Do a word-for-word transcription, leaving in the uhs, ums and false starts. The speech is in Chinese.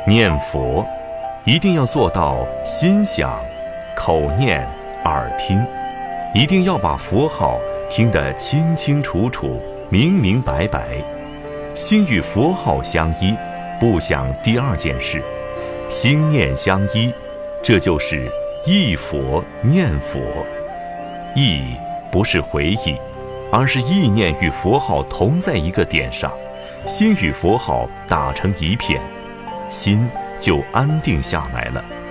念佛一定要做到心想、口念、耳听，一定要把佛号听得清清楚楚、明明白白，心与佛号相依，不想第二件事，心念相依，这就是忆佛念佛。忆不是回忆，而是意念与佛号同在一个点上，心与佛号打成一片，心就安定下来了。